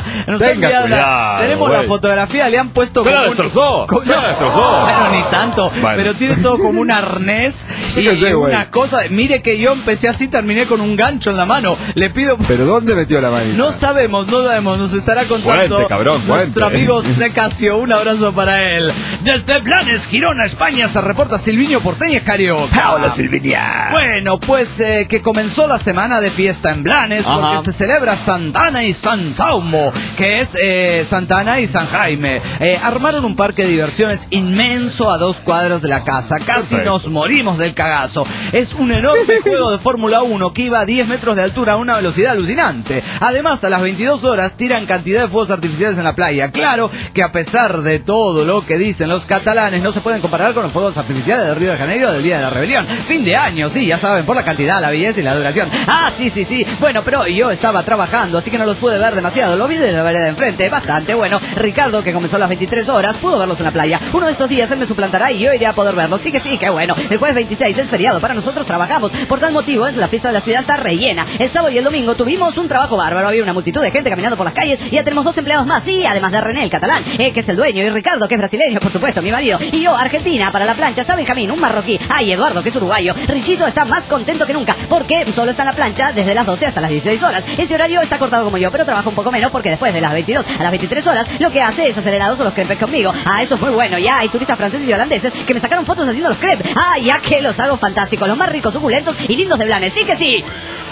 Tenemos la fotografía, le han puesto se la destrozó. Bueno, ni tanto, pero tiene todo como un arnés y una cosa. Mire que yo empecé así, terminé con un gancho en la mano. Le pido. ¿Pero dónde metió la manita? No sabemos, nos estará contando nuestro amigo Secasio. Un abrazo para él. Desde Blanes, Girona, España, se reporta Silvinio Porteña Carioca. Hola, Silvinia. Bueno, pues que comenzó la semana de fiesta en Blanes porque se celebra Santana y San Saumo, que es Santana y San Jaime. Armaron un parque de diversiones inmenso a 2 cuadras de la casa. Casi nos morimos del cagazo. Es un enorme juego de Fórmula 1 que iba a 10 metros de altura a una velocidad alucinante. Además, a las 22 horas tiran cantidad de fuegos artificiales en la playa. Claro que a pesar de todo lo que dicen los catalanes, no se pueden comparar con los fuegos artificiales de Río de Janeiro del Día de la Rebelión. Fin de año, sí, ya saben, por la cantidad, la belleza y la duración. Sí. Bueno, pero yo estaba trabajando, así que no los pude ver demasiado. Lo vi de la vereda de enfrente, bastante bueno. Ricardo, que comenzó a las 23 horas, pudo verlos en la playa. Uno de estos días él me suplantará y yo iré a poder verlos. Sí, qué bueno. El jueves 26 es feriado, para nosotros trabajamos. Por tal motivo, la fiesta de la ciudad está rellena. El sábado y el domingo tuvimos un trabajo bárbaro. Había una multitud de gente caminando por las calles y ya tenemos 2 empleados más. Sí, además de René, el catalán, que es el dueño, y Ricardo, que es brasileño, por supuesto, mi marido. Y yo, Argentina, para la plancha está Benjamín, un marroquí. Eduardo, que es uruguayo. Richito está más contento que nunca, porque solo está en la plancha desde las 12 hasta las 16 horas. Ese horario está cortado como yo, pero trabaja un poco menos porque después de las 22 a las 23 horas, lo que hace es acelerados o los crepes conmigo. Eso es muy bueno. Ya hay turistas franceses y holandeses que me sacaron fotos haciendo los crepes. Ya que los hago fantásticos, los más ricos, suculentos y lindos de Blanes. Sí que sí.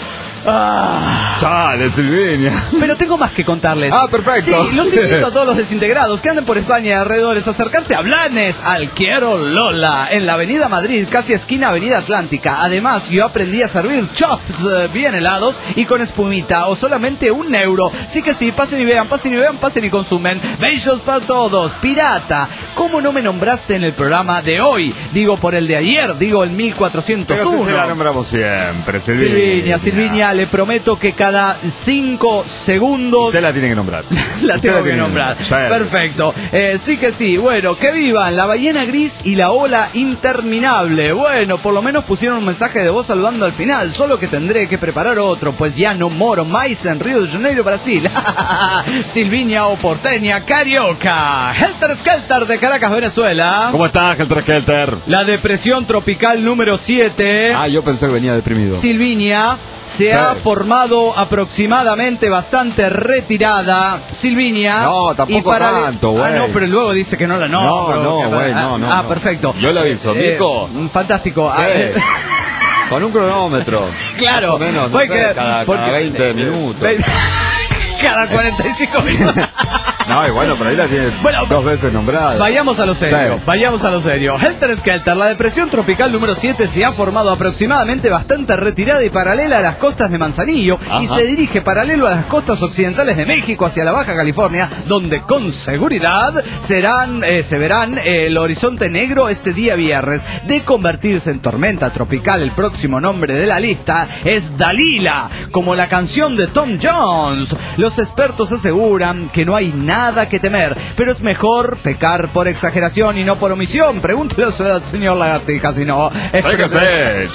Chale, Silvinia. Pero tengo más que contarles. Perfecto. Sí, los invito a todos los desintegrados que anden por España y alrededores a acercarse a Blanes, al Quiero Lola, en la Avenida Madrid, casi esquina Avenida Atlántica. Además, yo aprendí a servir chops bien helados y con espumita, o solamente €1. Sí que sí, pasen y vean, pasen y consumen. Besos para todos. Pirata, ¿cómo no me nombraste en el programa de hoy? Digo por el de ayer, digo el 1401. Pero si se la nombramos siempre, Silvinia, le prometo que cada 5 segundos... Usted la tiene que nombrar. La tengo que nombrar. Perfecto. Sí que sí. Bueno, que vivan la ballena gris y la ola interminable. Bueno, por lo menos pusieron un mensaje de voz saludando al final. Solo que tendré que preparar otro, pues ya no moro más en Río de Janeiro, Brasil. Silvinia o Porteña Carioca. Helter Skelter de Caracas, Venezuela. ¿Cómo estás, Helter Skelter? La depresión tropical número 7. Yo pensé que venía deprimido. Silvinia se ha formado aproximadamente bastante retirada. Silvinia. No, tampoco tanto, güey. No, pero luego dice que no la no. Perfecto. Yo la aviso, Nico. Fantástico. Sí. Con un cronómetro. Claro. Más o menos, cada 20 minutos. Cada 45 minutos. No, y bueno, pero ahí la tiene 2 veces nombrada. Vayamos a lo serio. Helter Skelter, la depresión tropical número 7 se ha formado aproximadamente bastante retirada y paralela a las costas de Manzanillo. Y se dirige paralelo a las costas occidentales de México hacia la Baja California, donde con seguridad se verán el horizonte negro este día viernes. De convertirse en tormenta tropical, el próximo nombre de la lista es Dalila, como la canción de Tom Jones. Los expertos aseguran que no hay nada que temer, pero es mejor pecar por exageración y no por omisión. Pregúntelo al señor Lagartija, si no... Soy que sé.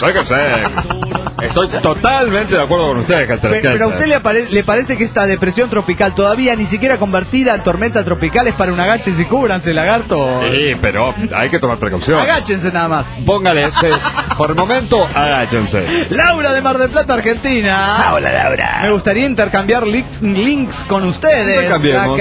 Estoy totalmente de acuerdo con usted, Helter. Pero a usted le parece que esta depresión tropical todavía ni siquiera convertida en tormenta tropical es para un agáchense y cúbranse, lagarto. Sí, pero hay que tomar precaución. Agáchense nada más. Póngale, por el momento, agáchense. Laura de Mar del Plata, Argentina. Hola, Laura. Me gustaría intercambiar links con ustedes.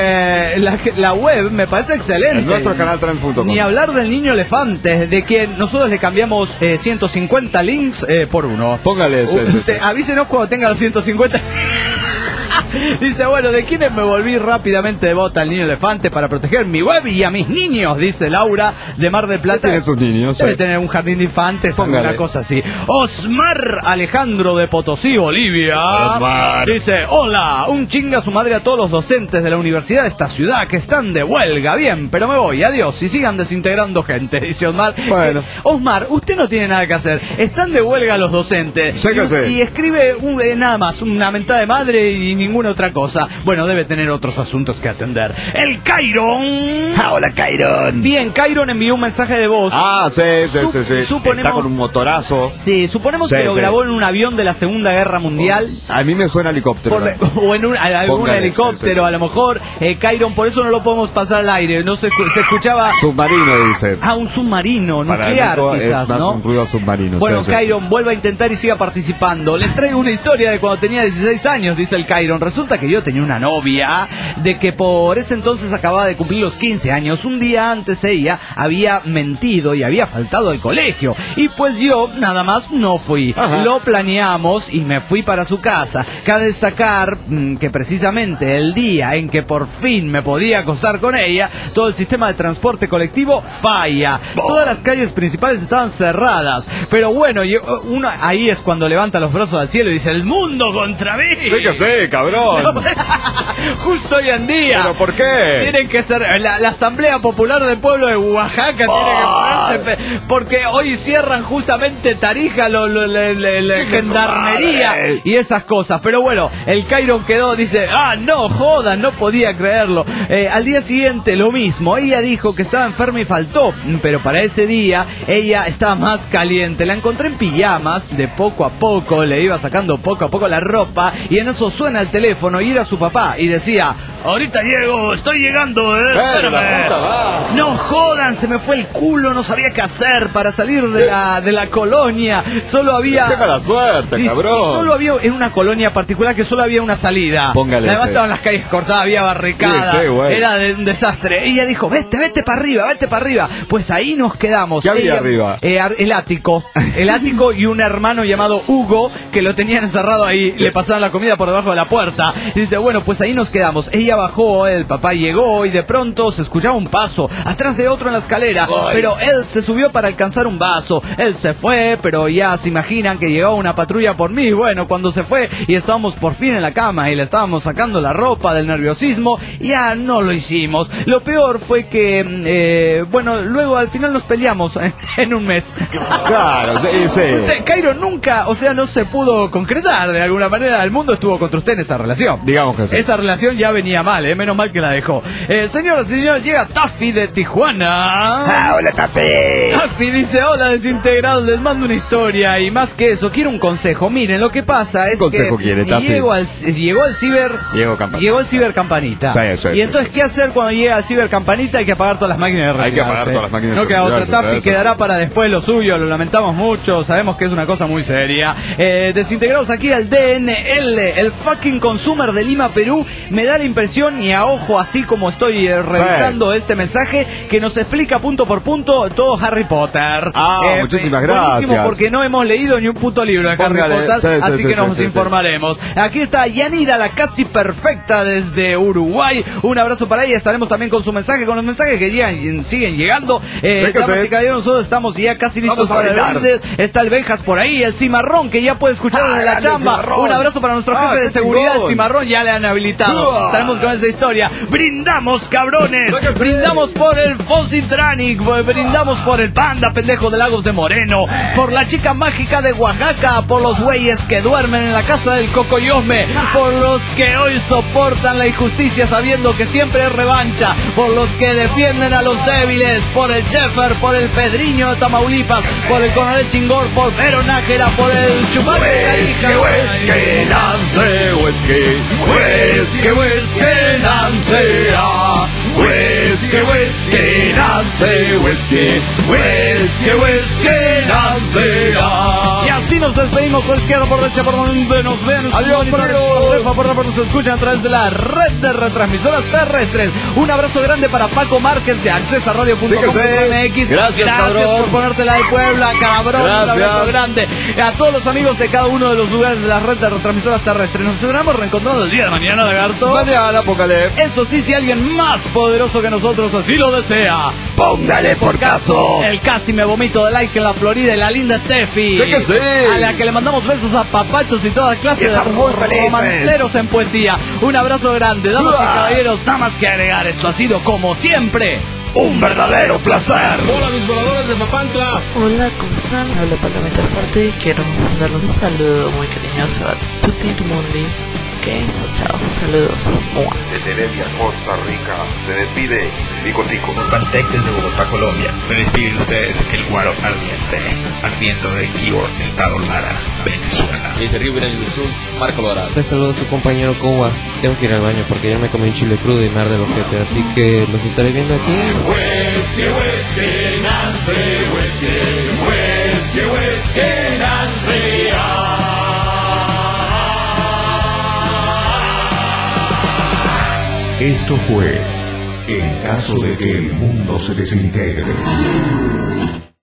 La web me parece excelente. En nuestro canal trans.com. Ni hablar del niño elefante, de quien nosotros le cambiamos 150 links por uno. Póngale ese. Avísenos cuando tenga los 150. Dice, bueno, ¿de quiénes me volví rápidamente devota al niño elefante para proteger mi web y a mis niños? Dice Laura de Mar del Plata. Tiene sus niños. Debe tener un jardín de infantes, alguna cosa así. Osmar Alejandro de Potosí, Bolivia. Osmar. Dice, hola, un chinga a su madre a todos los docentes de la universidad de esta ciudad que están de huelga. Bien, pero me voy, adiós. Y sigan desintegrando gente, dice Osmar. Bueno. Osmar, usted no tiene nada que hacer. Están de huelga los docentes. Sé que sé. Y escribe nada más, una mentada de madre y ninguna otra cosa. Bueno, debe tener otros asuntos que atender. El Cairon. Hola, Cairon. Bien, Cairon envió un mensaje de voz. Sí. Suponemos, está con un motorazo. Sí, suponemos que lo grabó en un avión de la Segunda Guerra Mundial. A mí me suena helicóptero. O en algún helicóptero, a lo mejor. Cairon, por eso no lo podemos pasar al aire. No se escuchaba. Submarino, dice. Un submarino nuclear, quizás, es más ¿no? un ruido submarino. Bueno, sí. Cairon, vuelva a intentar y siga participando. Les traigo una historia de cuando tenía 16 años, dice el Cairon. Resulta que yo tenía una novia, de que por ese entonces acababa de cumplir los 15 años. Un día antes ella había mentido y había faltado al colegio. Y pues yo, nada más, no fui. Ajá. Lo planeamos y me fui para su casa. Cabe destacar que precisamente el día en que por fin me podía acostar con ella, todo el sistema de transporte colectivo falla. Todas las calles principales estaban cerradas. Pero bueno, uno ahí es cuando levanta los brazos al cielo y dice, el mundo contra mí. Sí que sé, cabrón. Justo hoy en día. ¿Pero por qué? Tienen que ser la Asamblea Popular del Pueblo de Oaxaca tiene que ponerse, porque hoy cierran justamente Tarija, la gendarmería y esas cosas. Pero bueno, el Cairon quedó, dice, no jodan, no podía creerlo. Al día siguiente lo mismo, ella dijo que estaba enferma y faltó, pero para ese día ella estaba más caliente. La encontré en pijamas, de poco a poco le iba sacando poco a poco la ropa, y en eso suena el teléfono y era su papá y decía, ahorita llego, estoy llegando, espérame. No jodan, se me fue el culo, no sabía qué hacer para salir de la colonia. Solo había... Tenga la suerte, cabrón. Y solo había en una colonia particular que solo había una salida. Póngale. Además estaban las calles cortadas, había barricadas. Sí, era un desastre. Ella dijo, vete para arriba. Pues ahí nos quedamos. ¿Qué había arriba? El ático y un hermano llamado Hugo que lo tenían encerrado ahí. Le pasaban la comida por debajo de la puerta. Y dice, bueno, pues ahí nos quedamos. Ella bajó, el papá llegó y de pronto se escuchaba un paso atrás de otro en la escalera. Ay. Pero él se subió para alcanzar un vaso. Él se fue, pero ya se imaginan que llegaba una patrulla por mí. Bueno, cuando se fue y estábamos por fin en la cama y le estábamos sacando la ropa del nerviosismo, ya no lo hicimos. Lo peor fue que, luego al final nos peleamos en un mes. Claro, sí. Cairo nunca, no se pudo concretar de alguna manera. El mundo estuvo contra usted en esa relación. Digamos que sí. Esa relación ya venía mal, menos mal que la dejó. Señoras y señores, llega Taffy de Tijuana. Hola, Taffy. Taffy dice, hola desintegrados, les mando una historia y más que eso, quiero un consejo. Miren, lo que pasa es que quiere, llegó el ciber Campanita. Sí. Y entonces, ¿qué hacer cuando llega el ciber Campanita? Hay que apagar todas las máquinas de retirarse. No queda otra. Taffy quedará para después lo suyo, lo lamentamos mucho, sabemos que es una cosa muy seria. Desintegrados aquí al DNL, el fucking consumer de Lima, Perú, me da la impresión, y a ojo así como estoy revisando este mensaje, que nos explica punto por punto todo Harry Potter. Muchísimas gracias. Buenísimo, porque no hemos leído ni un puto libro de Harry Potter, así que nos informaremos. Aquí está Yanira, la casi perfecta desde Uruguay. Un abrazo para ella, estaremos también con su mensaje, con los mensajes que siguen llegando. Damas y caballeros, nosotros estamos ya casi listos para el brindis. Está el Benjas por ahí, el Cimarrón, que ya puede escuchar desde la chamba. Un abrazo para nuestro jefe de seguridad, el Cimarrón, ya le han habilitado. Estaremos con esa historia. Brindamos, cabrones. Brindamos por el Fositranic, brindamos por el panda pendejo de Lagos de Moreno, por la chica mágica de Oaxaca, por los güeyes que duermen en la casa del Cocoyosme, por los que hoy soportan la injusticia sabiendo que siempre es revancha, por los que defienden a los débiles, por el Chefer, por el Pedriño de Tamaulipas, por el Coronel Chingor, por Pero Nájera, por el Chupate Carija. Whisky, Nancy, Nancy, whisky, whisky, whisky, Nancy. Y así nos despedimos con izquierda por derecha por donde nos vean. Adiós, por nos escuchan a través de la red de retransmisoras terrestres. Un abrazo grande para Paco Márquez de accesaradio.com.mx. Gracias por ponértela de Puebla, cabrón. Un abrazo grande a todos los amigos de cada uno de los lugares de la red de retransmisoras terrestres. Nos estaremos reencontrando el día de mañana, lagarto. Mañana, póngale. Eso sí, si alguien más poderoso que nosotros así lo desea, póngale por caso. El casi me vomito de like en la Florida y la linda Steffi. Sé que sí. A la que le mandamos besos a papachos y toda clase de romanceros en poesía. Un abrazo grande, damas y caballeros, nada más que agregar. Esto ha sido, como siempre, un verdadero placer. Hola, mis voladores de Papantla. Hola, ¿cómo están? Habla Parlamento Fuerte y quiero mandarle un saludo muy cariñoso a Tutti Mundi. Ok, chao, saludos. Desde Heredia, Costa Rica, se despide Tico Tico. Pantec desde Bogotá, Colombia. Se despide de ustedes el Guaro Ardiente, ardiendo de Kibor, Estado Lara, Venezuela. Y desde Río Grande del Sur, Marco Lorado. Les saludo a su compañero Kowa. Tengo que ir al baño porque ya me comí un chile crudo y me arde el ojete, así que los estaré viendo aquí. Whisky, whisky, Nancy, whisky, whisky, whisky, Nancy. Esto fue En caso de que el mundo se desintegre.